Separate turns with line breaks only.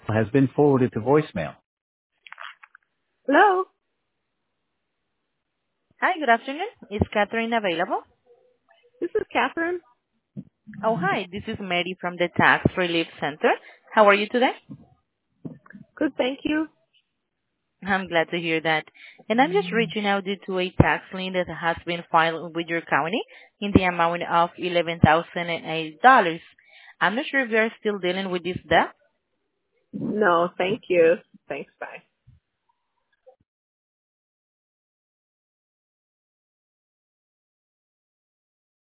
has been forwarded to voicemail.
Hello,
Hi, good afternoon. Is Catherine available?
this is Catherine.
Oh, hi. This is Mary from the Tax Relief Center. How are you today?
Good, thank you.
I'm glad to hear that. And I'm just reaching out due to a tax lien that has been filed with your county in the amount of $11,008. I'm not sure if you're still dealing with this debt.
No, thank you. Thanks, bye.